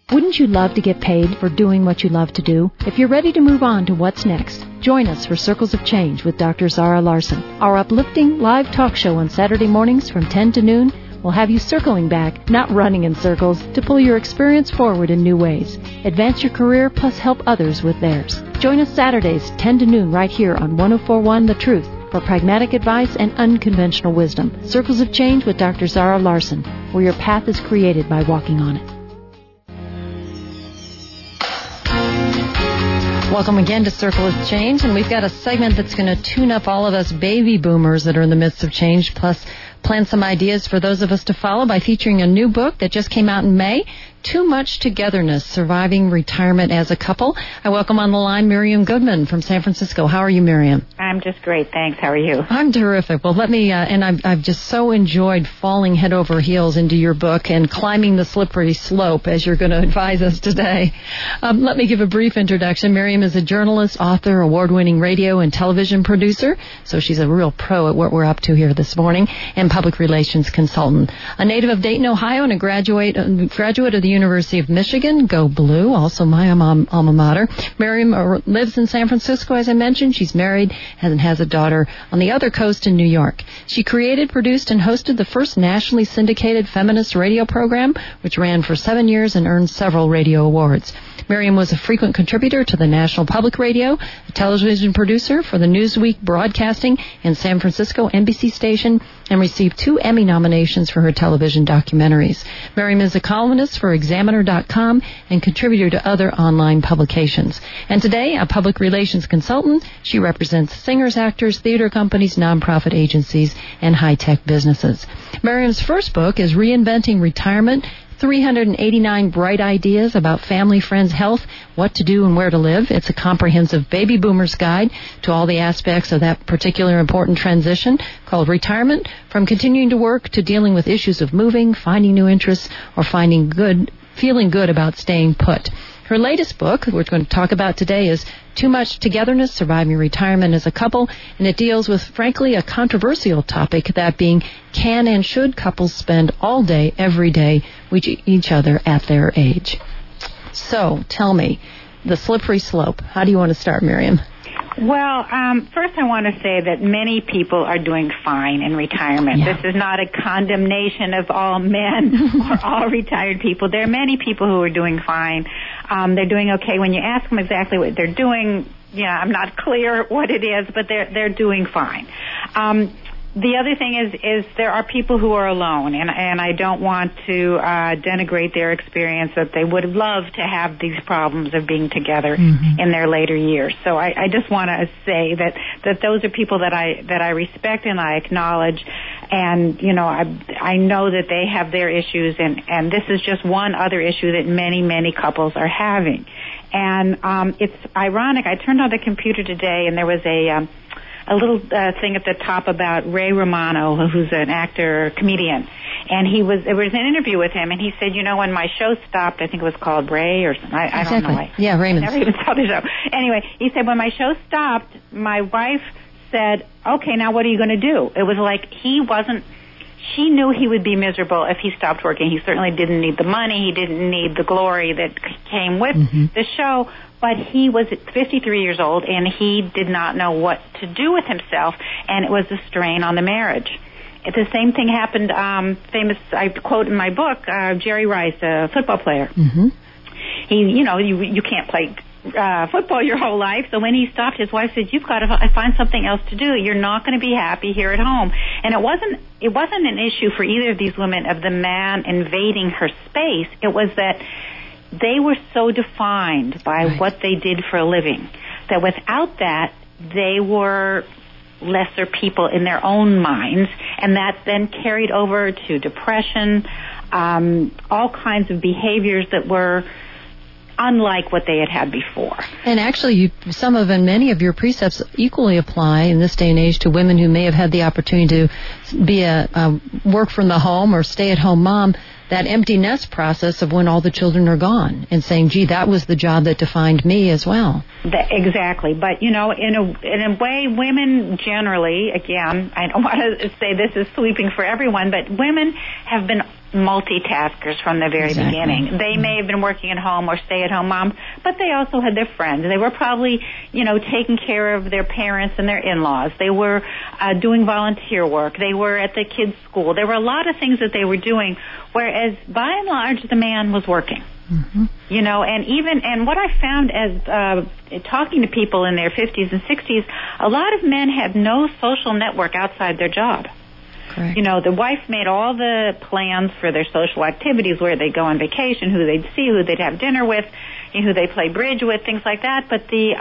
Wouldn't you love to get paid for doing what you love to do? If you're ready to move on to what's next, join us for Circles of Change with Dr. Zara Larson. Our uplifting live talk show on Saturday mornings from 10 to noon will have you circling back, not running in circles, to pull your experience forward in new ways. Advance your career plus help others with theirs. Join us Saturdays 10 to noon right here on 104.1 The Truth for pragmatic advice and unconventional wisdom. Circles of Change with Dr. Zara Larson, where your path is created by walking on it. Welcome again to Circle of Change, and we've got a segment that's going to tune up all of us baby boomers that are in the midst of change, plus plan some ideas for those of us to follow by featuring a new book that just came out in May, Too Much Togetherness, Surviving Retirement as a Couple. I welcome on the line Miriam Goodman from San Francisco. How are you, Miriam? I'm just great, thanks. How are you? I'm terrific. Well, let me, and I've just so enjoyed falling head over heels into your book and climbing the slippery slope, as you're going to advise us today. Let me give a brief introduction. Miriam is a journalist, author, award-winning radio and television producer, so she's a real pro at what we're up to here this morning, and public relations consultant. A native of Dayton, Ohio, and a graduate of the University of Michigan, go Blue, also my alma mater. Miriam lives in San Francisco, as I mentioned. She's married and has a daughter on the other coast in New York. She created, produced, and hosted the first nationally syndicated feminist radio program, which ran for 7 years and earned several radio awards. Miriam was a frequent contributor to the National Public Radio, a television producer for the Newsweek Broadcasting and San Francisco NBC station, and received 2 Emmy nominations for her television documentaries. Miriam is a columnist for Examiner.com and contributor to other online publications. And today, a public relations consultant, she represents singers, actors, theater companies, nonprofit agencies, and high-tech businesses. Miriam's first book is Reinventing Retirement, 389 bright ideas about family, friends, health, what to do and where to live. It's a comprehensive baby boomer's guide to all the aspects of that particular important transition called retirement, from continuing to work to dealing with issues of moving, finding new interests, or feeling good about staying put. Her latest book, we're going to talk about today, is Too Much Togetherness, Surviving Retirement as a Couple, and it deals with, frankly, a controversial topic, that being, can and should couples spend all day, every day, with each other at their age? So, tell me, the slippery slope. How do you want to start, Miriam? Well, first I want to say that many people are doing fine in retirement. Yeah. This is not a condemnation of all men or all retired people. There are many people who are doing fine. They're doing okay. When you ask them exactly what they're doing, I'm not clear what it is, but they're doing fine. The other thing is there are people who are alone, and I don't want to denigrate their experience, that they would love to have these problems of being together in their later years. So I just want to say that those are people that I respect and I acknowledge, and I know that they have their issues, and this is just one other issue that many couples are having. And it's ironic. I turned on the computer today, and there was a little thing at the top about Ray Romano, who's an actor, comedian. And there was an interview with him, and he said, when my show stopped, I think it was called Ray or something. I don't know. Yeah, Raymond. I never even saw the show. Anyway, he said, when my show stopped, my wife said, okay, now what are you going to do? It was like she knew he would be miserable if he stopped working. He certainly didn't need the money. He didn't need the glory that came with the show. But he was 53 years old, and he did not know what to do with himself, and it was a strain on the marriage. The same thing happened, I quote in my book, Jerry Rice, a football player. He, you can't play football your whole life, so when he stopped, his wife said, you've got to find something else to do. You're not going to be happy here at home. And it wasn't an issue for either of these women of the man invading her space. It was that they were so defined by what they did for a living that without that, they were lesser people in their own minds, and that then carried over to depression, all kinds of behaviors that were unlike what they had before. And actually, some of and many of your precepts equally apply in this day and age to women who may have had the opportunity to be a work from the home or stay-at-home mom, that empty nest process of when all the children are gone, and saying, gee, that was the job that defined me as well. Exactly. But, in a way, women generally, again, I don't want to say this is sweeping for everyone, but women have been multitaskers from the very beginning. They may have been working at home or stay-at-home moms, but they also had their friends. They were probably, taking care of their parents and their in-laws. They were doing volunteer work. They were at the kids' school. There were a lot of things that they were doing, whereas by and large the man was working. Mm-hmm. And what I found as talking to people in their 50s and 60s, a lot of men have no social network outside their job. Correct. The wife made all the plans for their social activities, where they'd go on vacation, who they'd see, who they'd have dinner with, who they'd play bridge with, things like that. But the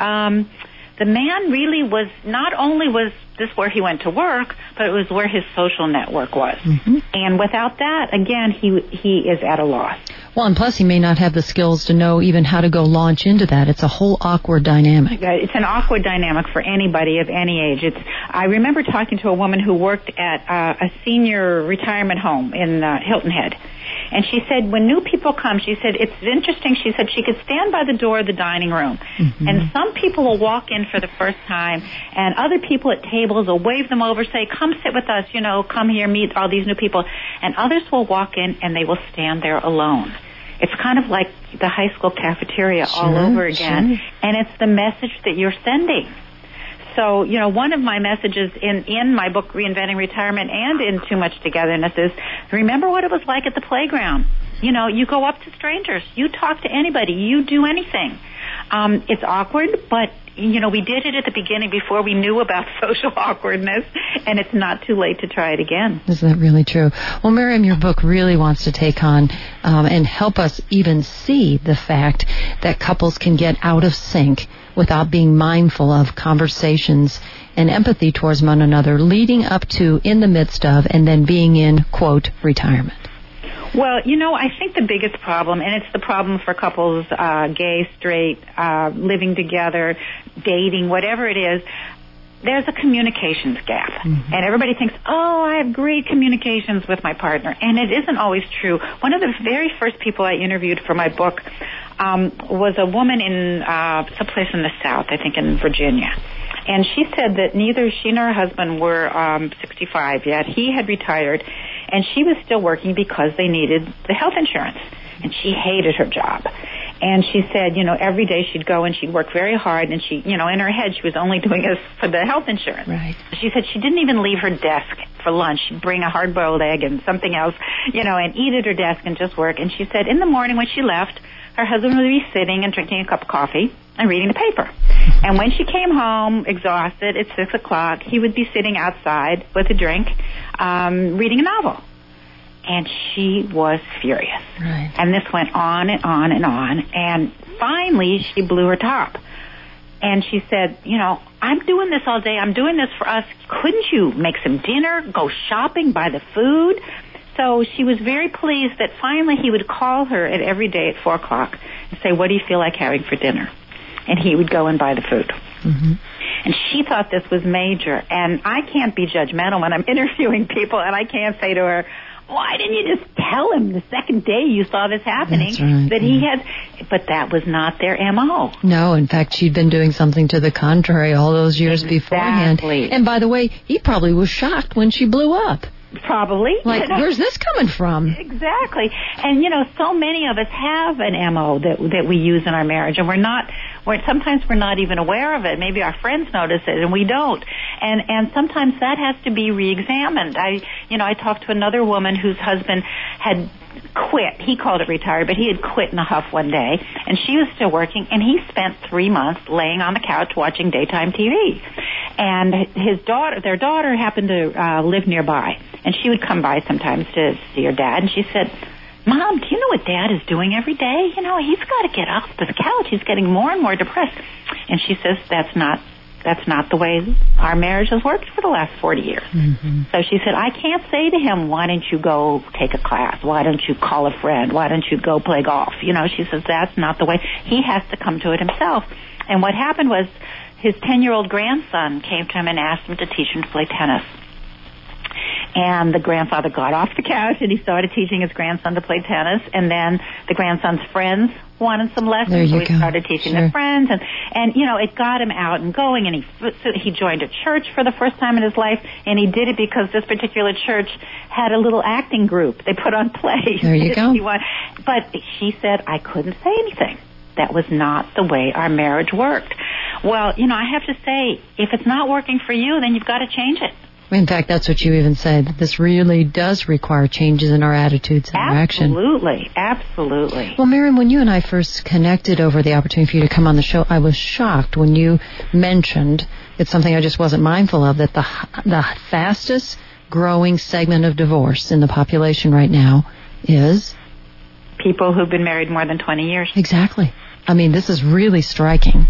man really was, not only was this where he went to work, but it was where his social network was. Mm-hmm. And without that, again, he is at a loss. Well, and plus he may not have the skills to know even how to go launch into that. It's a whole awkward dynamic. It's an awkward dynamic for anybody of any age. I remember talking to a woman who worked at a senior retirement home in Hilton Head. And she said, when new people come, she said, it's interesting. She said she could stand by the door of the dining room. Mm-hmm. And some people will walk in for the first time, and other people at tables will wave them over, say, come sit with us, come here, meet all these new people. And others will walk in, and they will stand there alone. It's kind of like the high school cafeteria all over again. Sure. And it's the message that you're sending. So, one of my messages in my book, Reinventing Retirement, and in Too Much Togetherness is, remember what it was like at the playground. You go up to strangers. You talk to anybody. You do anything. It's awkward, but, we did it at the beginning before we knew about social awkwardness, and it's not too late to try it again. Isn't that really true? Well, Miriam, your book really wants to take on and help us even see the fact that couples can get out of sync without being mindful of conversations and empathy towards one another, leading up to, in the midst of, and then being in, quote, retirement. Well, I think the biggest problem, and it's the problem for couples, gay, straight, living together, dating, whatever it is, there's a communications gap. Mm-hmm. And everybody thinks, I have great communications with my partner. And it isn't always true. One of the very first people I interviewed for my book was a woman in someplace in the South, I think in Virginia. And she said that neither she nor her husband were 65 yet. He had retired, and she was still working because they needed the health insurance. And she hated her job. And she said, every day she'd go and she'd work very hard, and she, in her head, she was only doing this for the health insurance. Right. She said she didn't even leave her desk for lunch. She'd bring a hard-boiled egg and something else, and eat at her desk and just work. And she said in the morning when she left, her husband would be sitting and drinking a cup of coffee and reading the paper. And when she came home, exhausted, at 6 o'clock, he would be sitting outside with a drink, reading a novel. And she was furious. Right. And this went on and on and on. And finally, she blew her top. And she said, I'm doing this all day. I'm doing this for us. Couldn't you make some dinner, go shopping, buy the food? So she was very pleased that finally he would call her every day at 4 o'clock and say, what do you feel like having for dinner? And he would go and buy the food. Mm-hmm. And she thought this was major. And I can't be judgmental when I'm interviewing people, and I can't say to her, why didn't you just tell him the second day you saw this happening that he had? But that was not their M.O. No, in fact, she'd been doing something to the contrary all those years beforehand. And by the way, he probably was shocked when she blew up. Probably. Like, where's this coming from? Exactly. And, so many of us have an M.O. that we use in our marriage, and sometimes we're not even aware of it. Maybe our friends notice it, and we don't. And sometimes that has to be reexamined. I talked to another woman whose husband had quit. He called it retired, but he had quit in a huff one day, and she was still working, and he spent 3 months laying on the couch watching daytime TV. And their daughter happened to live nearby, and she would come by sometimes to see her dad, and she said, Mom, do you know what Dad is doing every day? He's got to get off the couch. He's getting more and more depressed. And she says, that's not the way our marriage has worked for the last 40 years. Mm-hmm. So she said, I can't say to him, why don't you go take a class? Why don't you call a friend? Why don't you go play golf? She says, that's not the way. He has to come to it himself. And what happened was his 10-year-old grandson came to him and asked him to teach him to play tennis. And the grandfather got off the couch and he started teaching his grandson to play tennis. And then the grandson's friends wanted some lessons, so he started teaching their friends. And you know, it got him out and going. And he joined a church for the first time in his life. And he did it because this particular church had a little acting group. They put on plays. There you go. But she said, I couldn't say anything. That was not the way our marriage worked. Well, you know, I have to say, if it's not working for you, then you've got to change it. In fact, that's what you even said, that this really does require changes in our attitudes and our action. Absolutely, absolutely. Well, Miriam, when you and I first connected over the opportunity for you to come on the show, I was shocked when you mentioned, it's something I just wasn't mindful of, that the fastest growing segment of divorce in the population right now is people who've been married more than 20 years. Exactly. I mean, this is really striking.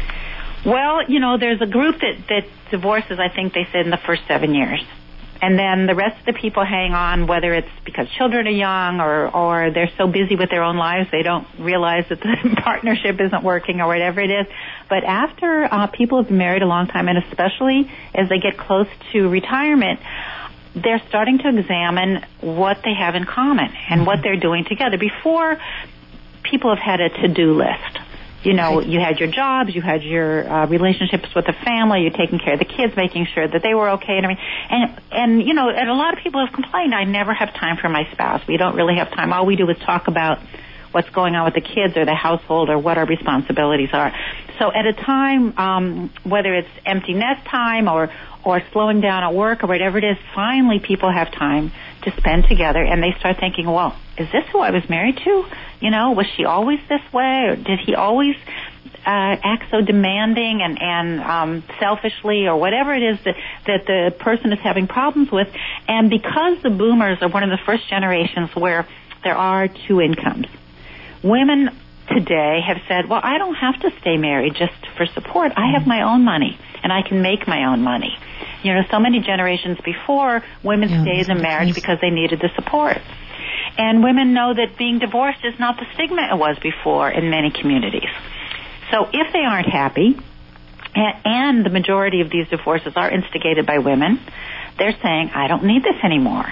Well, you know, there's a group that divorces, I think they said, in the first 7 years. And then the rest of the people hang on, whether it's because children are young or they're so busy with their own lives they don't realize that the partnership isn't working or whatever it is. But after people have been married a long time, and especially as they get close to retirement, they're starting to examine what they have in common and what they're doing together. Before, people have had a to-do list. You know, you had your jobs, you had your relationships with the family, you're taking care of the kids, making sure that they were okay and everything. And you know, and a lot of people have complained, I never have time for my spouse. We don't really have time. All we do is talk about what's going on with the kids or the household or what our responsibilities are. So at a time, whether it's empty nest time or slowing down at work or whatever it is, finally people have time to spend together, and they start thinking, well, is this who I was married to? You know, was she always this way, or did he always act so demanding and selfishly, or whatever it is that the person is having problems with? And because the boomers are one of the first generations where there are two incomes, women today have said, well, I don't have to stay married just for support. I have my own money, and I can make my own money. You know, so many generations before, women stayed in marriage because they needed the support. And women know that being divorced is not the stigma it was before in many communities. So if they aren't happy, and the majority of these divorces are instigated by women, they're saying, I don't need this anymore.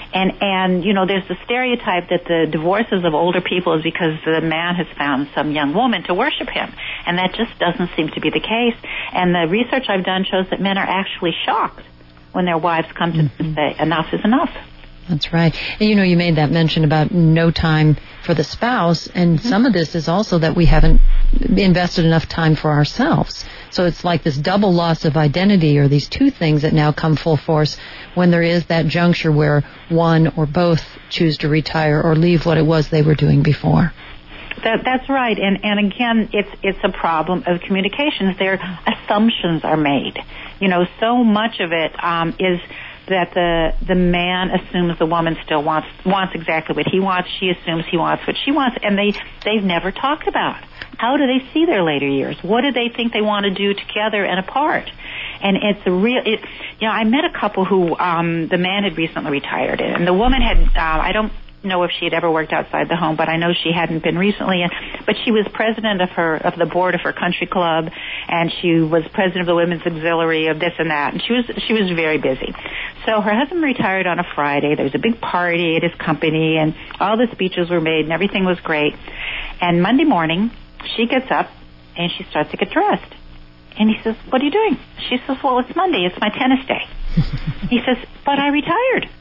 And you know, there's the stereotype that the divorces of older people is because the man has found some young woman to worship him. And that just doesn't seem to be the case. And the research I've done shows that men are actually shocked when their wives come to say, enough is enough. That's right. And you know, you made that mention about no time for the spouse, and some of this is also that we haven't invested enough time for ourselves. So it's like this double loss of identity, or these two things that now come full force when there is that juncture where one or both choose to retire or leave what it was they were doing before. That's right, and again, it's a problem of communications. Their assumptions are made. You know, so much of it is that the man assumes the woman still wants exactly what he wants. She assumes he wants what she wants, and they've never talked about how do they see their later years. What do they think they want to do together and apart? And it's a real. You know, I met a couple who the man had recently retired, and the woman had. I don't know if she had ever worked outside the home, but I know she hadn't been recently. But she was president of the board of her country club, and she was president of the women's auxiliary of this and that, and she was very busy. So her husband retired on a Friday. There was a big party at his company, and all the speeches were made, and everything was great. And Monday morning, she gets up and she starts to get dressed. And he says, "What are you doing?" She says, "Well, it's Monday. It's my tennis day." He says, "But I retired."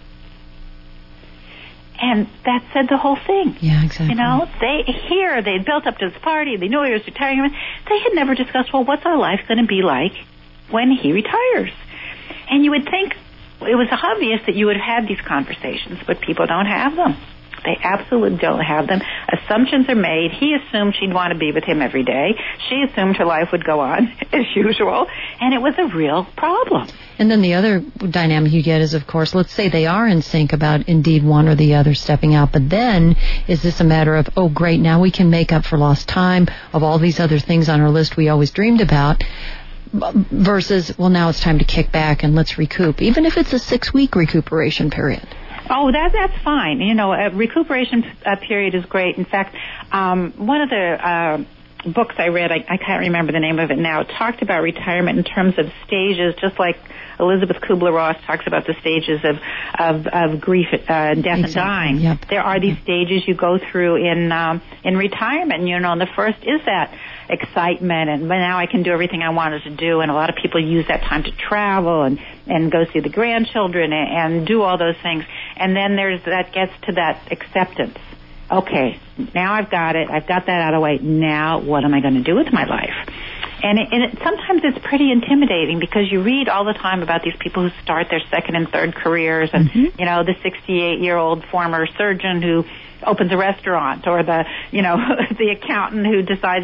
And that said the whole thing. Yeah, exactly. You know, they had built up to this party. They knew he was retiring. They had never discussed, well, what's our life going to be like when he retires? And you would think it was obvious that you would have these conversations, but people don't have them. They absolutely don't have them. Assumptions are made. He assumed she'd want to be with him every day. She assumed her life would go on as usual, and it was a real problem. And then the other dynamic you get is, of course, let's say they are in sync about indeed one or the other stepping out, but then is this a matter of, oh, great, now we can make up for lost time of all these other things on our list we always dreamed about, versus, well, now it's time to kick back and let's recoup, even if it's a 6-week recuperation period. Oh, that's fine. You know, a recuperation period is great. In fact, one of the books I read, I can't remember the name of it now, talked about retirement in terms of stages, just like Elizabeth Kubler-Ross talks about the stages of grief, death, and dying. Yep. There are these stages you go through in retirement. And the first is that excitement, and now I can do everything I wanted to do. And a lot of people use that time to travel and go see the grandchildren and do all those things. And then that gets to that acceptance. Okay, now I've got it. I've got that out of the way. Now what am I going to do with my life? And sometimes it's pretty intimidating because you read all the time about these people who start their second and third careers, and the 68-year-old former surgeon who opens a restaurant, or the the accountant who decides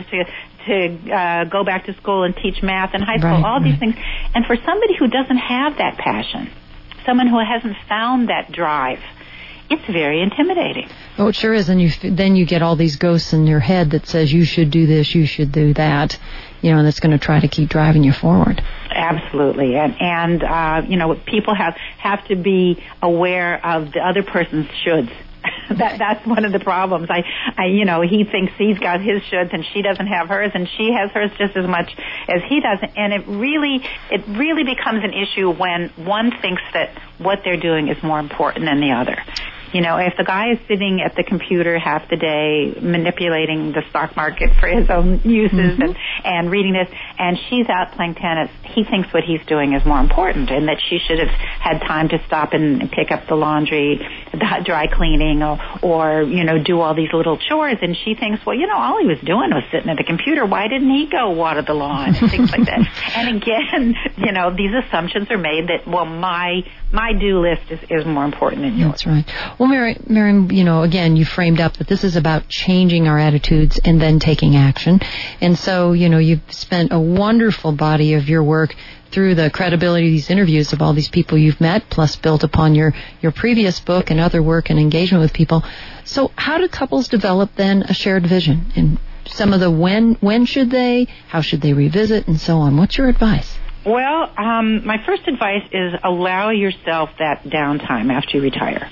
to go back to school and teach math in high school. All these things, and for somebody who doesn't have that passion, someone who hasn't found that drive, it's very intimidating. Oh, it sure is. And then you get all these ghosts in your head that says you should do this, you should do that, and that's going to try to keep driving you forward. Absolutely. And people have to be aware of the other person's shoulds. That's one of the problems. He thinks he's got his shoulds and she doesn't have hers, and she has hers just as much as he does. And it really becomes an issue when one thinks that what they're doing is more important than the other. If the guy is sitting at the computer half the day manipulating the stock market for his own uses and reading this, and she's out playing tennis, he thinks what he's doing is more important, and that she should have had time to stop and pick up the laundry, the dry cleaning, or do all these little chores. And she thinks, well, all he was doing was sitting at the computer. Why didn't he go water the lawn and things like that? And again, these assumptions are made that, well, my do list is more important than yours. That's right. Well, Miriam, again, you framed up that this is about changing our attitudes and then taking action. And so, you've spent a wonderful body of your work through the credibility of these interviews of all these people you've met, plus built upon your previous book and other work and engagement with people. So how do couples develop then a shared vision? And some of the when should they, how should they revisit, and so on? What's your advice? Well, my first advice is allow yourself that downtime after you retire.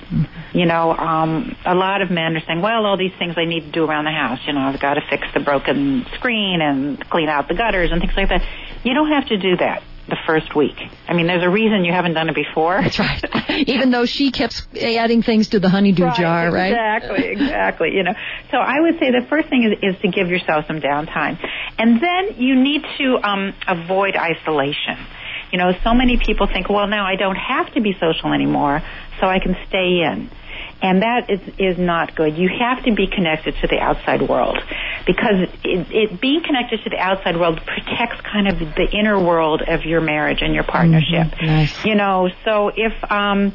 A lot of men are saying, well, all these things I need to do around the house. I've got to fix the broken screen and clean out the gutters and things like that. You don't have to do that the first week. I mean, there's a reason you haven't done it before. That's right. Even though she kept adding things to the honeydew jar, right? Exactly. So I would say the first thing is to give yourself some downtime. And then you need to avoid isolation. So many people think, well, now I don't have to be social anymore, so I can stay in. And that is not good. You have to be connected to the outside world, because being connected to the outside world protects kind of the inner world of your marriage and your partnership. Nice. So if and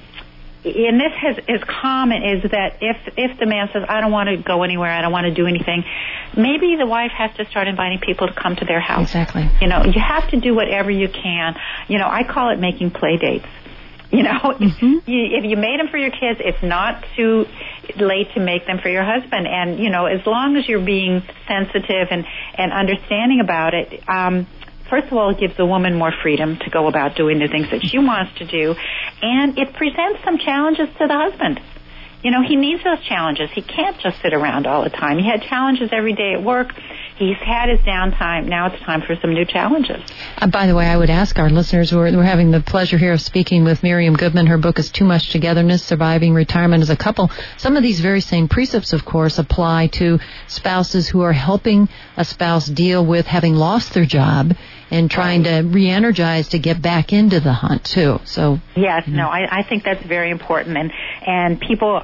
this is common, is that if the man says, I don't want to go anywhere, I don't want to do anything, maybe the wife has to start inviting people to come to their house. Exactly. You have to do whatever you can. I call it making play dates. If you made them for your kids, it's not too late to make them for your husband. And, as long as you're being sensitive and understanding about it, first of all, it gives the woman more freedom to go about doing the things that she wants to do. And it presents some challenges to the husband. He needs those challenges. He can't just sit around all the time. He had challenges every day at work. He's had his downtime. Now it's time for some new challenges. By the way, I would ask our listeners, we're having the pleasure here of speaking with Miriam Goodman. Her book is Too Much Togetherness, Surviving Retirement as a Couple. Some of these very same precepts, of course, apply to spouses who are helping a spouse deal with having lost their job and trying to re-energize to get back into the hunt, too. So yes, I think that's very important. And people,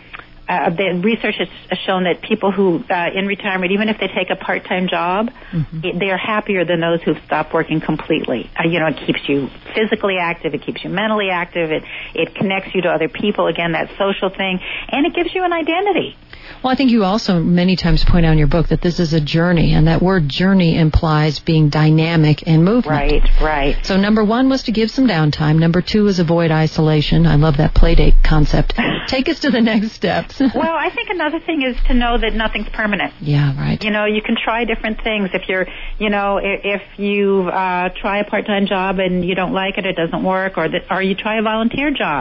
the research has shown that people who, in retirement, even if they take a part-time job, they are happier than those who've stopped working completely. It keeps you physically active, it keeps you mentally active, it connects you to other people, again, that social thing, and it gives you an identity. Well, I think you also many times point out in your book that this is a journey, and that word journey implies being dynamic and movement. Right. So number one was to give some downtime. Number two is avoid isolation. I love that play date concept. Take us to the next steps. Well, I think another thing is to know that nothing's permanent. Yeah, right. You can try different things. If you're, if you try a part-time job and you don't like it, it doesn't work, or you try a volunteer job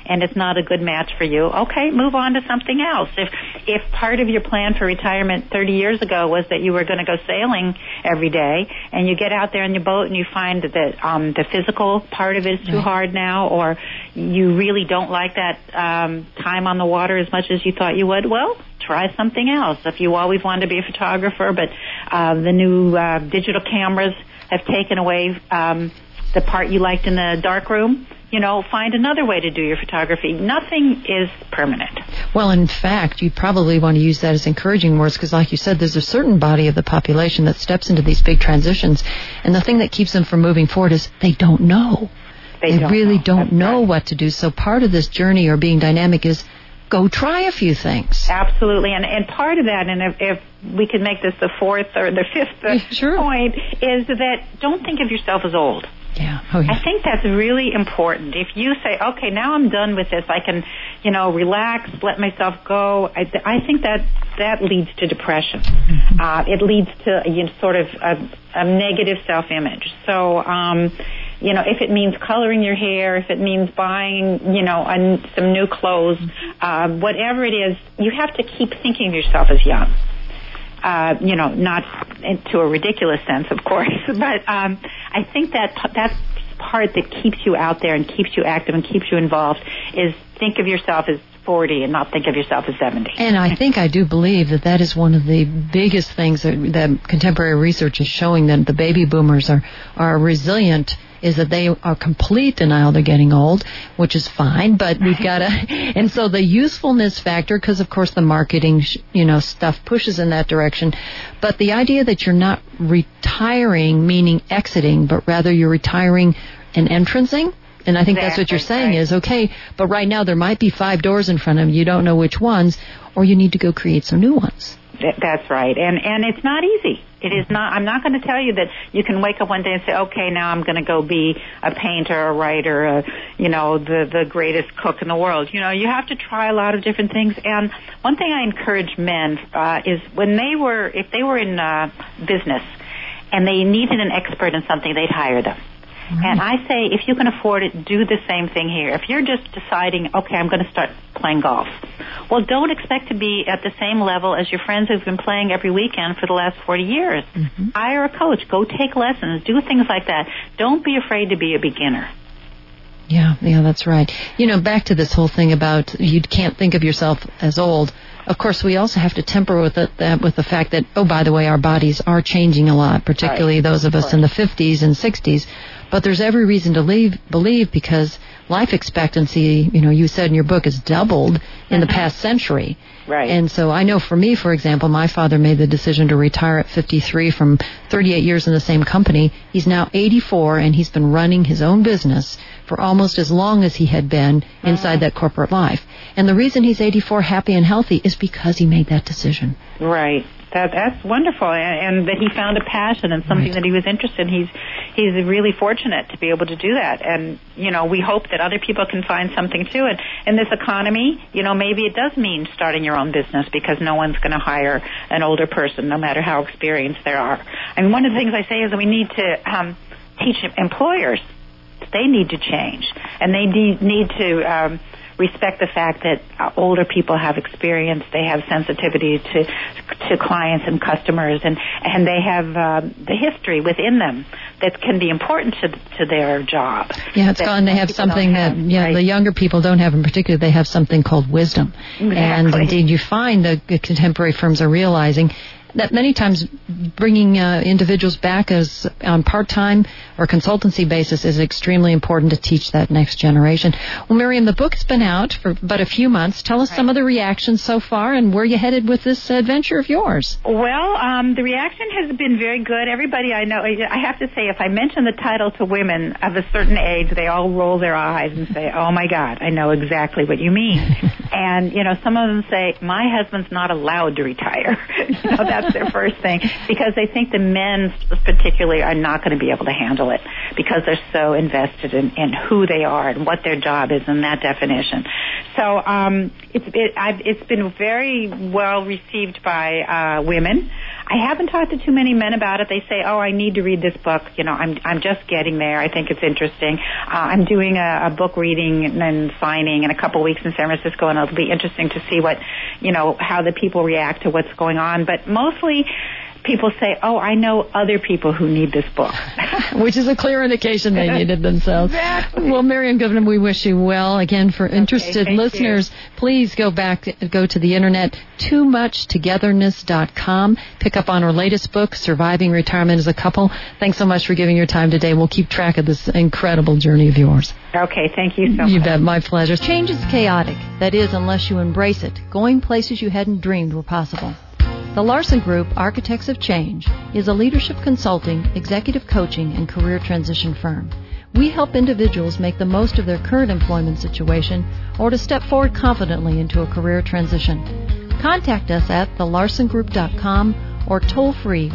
and it's not a good match for you, okay, move on to something else. If part of your plan for retirement 30 years ago was that you were going to go sailing every day, and you get out there in your boat and you find that the physical part of it is too hard now, or you really don't like that time on the water as much as you thought you would, well, try something else. If you always wanted to be a photographer, but the new digital cameras have taken away the part you liked in the dark room, find another way to do your photography. Nothing is permanent. Well, in fact, you probably want to use that as encouraging words because, like you said, there's a certain body of the population that steps into these big transitions, and the thing that keeps them from moving forward is they don't know. They really don't know what to do. So part of this journey or being dynamic is go try a few things. Absolutely. And part of that, and if we could make this the fourth or the fifth point, is that don't think of yourself as old. Yeah. Oh, yeah. I think that's really important. If you say, okay, now I'm done with this, I can, relax, let myself go, I think that leads to depression. Mm-hmm. It leads to sort of a negative self-image. So, if it means coloring your hair, if it means buying, some new clothes, whatever it is, you have to keep thinking of yourself as young. Not to a ridiculous sense, of course, but I think that's part that keeps you out there and keeps you active and keeps you involved is think of yourself as 40 and not think of yourself as 70. And I do believe that is one of the biggest things that contemporary research is showing, that the baby boomers are resilient, is that they are complete denial they're getting old, which is fine, but we've got to, and so the usefulness factor, because of course the marketing, stuff pushes in that direction, but the idea that you're not retiring, meaning exiting, but rather you're retiring and entrancing, and I think that's what you're saying is, okay, but right now there might be 5 doors in front of you don't know which ones, or you need to go create some new ones. That's right. And it's not easy. It is not. I'm not going to tell you that you can wake up one day and say, okay, now I'm going to go be a painter, a writer, the greatest cook in the world. You have to try a lot of different things. And one thing I encourage men is if they were in business and they needed an expert in something, they'd hire them. Mm-hmm. And I say, if you can afford it, do the same thing here. If you're just deciding, okay, I'm going to start playing golf, well, don't expect to be at the same level as your friends who've been playing every weekend for the last 40 years. Mm-hmm. Hire a coach. Go take lessons. Do things like that. Don't be afraid to be a beginner. Yeah, that's right. Back to this whole thing about you can't think of yourself as old. Of course, we also have to temper with the fact that, oh, by the way, our bodies are changing a lot, particularly those of us in the 50s and 60s. But there's every reason to believe because life expectancy, you said in your book, has doubled in the past century. Right. And so I know for me, for example, my father made the decision to retire at 53 from 38 years in the same company. He's now 84, and he's been running his own business for almost as long as he had been inside that corporate life. And the reason he's 84, happy and healthy, is because he made that decision. Right. That's wonderful, and that he found a passion and something that he was interested in. He's really fortunate to be able to do that, and we hope that other people can find something too. And in this economy, maybe it does mean starting your own business because no one's going to hire an older person, no matter how experienced they are. And one of the things I say is that we need to teach employers they need to change, and they need to respect the fact that older people have experience, they have sensitivity to clients and customers, and they have the history within them that can be important to their job. Yeah, it's gone. They have something that the younger people don't have in particular. They have something called wisdom. Exactly. And indeed, you find the contemporary firms are realizing that many times bringing individuals back as on part-time or consultancy basis is extremely important to teach that next generation. Well, Miriam, the book's been out for but a few months. Tell us some of the reactions so far and where you headed with this adventure of yours. Well, the reaction has been very good. Everybody I know, I have to say, if I mention the title to women of a certain age, they all roll their eyes and say, oh, my God, I know exactly what you mean. And, some of them say, my husband's not allowed to retire. That's their first thing, because they think the men particularly are not going to be able to handle it because they're so invested in who they are and what their job is and that definition. So it's been very well received by women. I haven't talked to too many men about it. They say, "Oh, I need to read this book. You know, I'm just getting there. I think it's interesting. I'm doing a book reading and signing in a couple weeks in San Francisco, and it'll be interesting to see what, you know, how the people react to what's going on." But mostly, people say, "Oh, I know other people who need this book." Which is a clear indication they need it themselves. Exactly. Well, Marian Goodman, we wish you well. Again, for interested listeners, please go to the internet, toomuchtogetherness.com. Pick up on our latest book, Surviving Retirement as a Couple. Thanks so much for giving your time today. We'll keep track of this incredible journey of yours. Okay, thank you so much. You bet, my pleasure. Change is chaotic. That is, unless you embrace it. Going places you hadn't dreamed were possible. The Larson Group, Architects of Change, is a leadership consulting, executive coaching, and career transition firm. We help individuals make the most of their current employment situation or to step forward confidently into a career transition. Contact us at thelarsongroup.com or toll free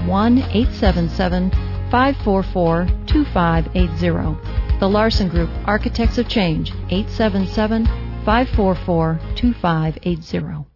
1-877-544-2580. The Larson Group, Architects of Change, 877-544-2580.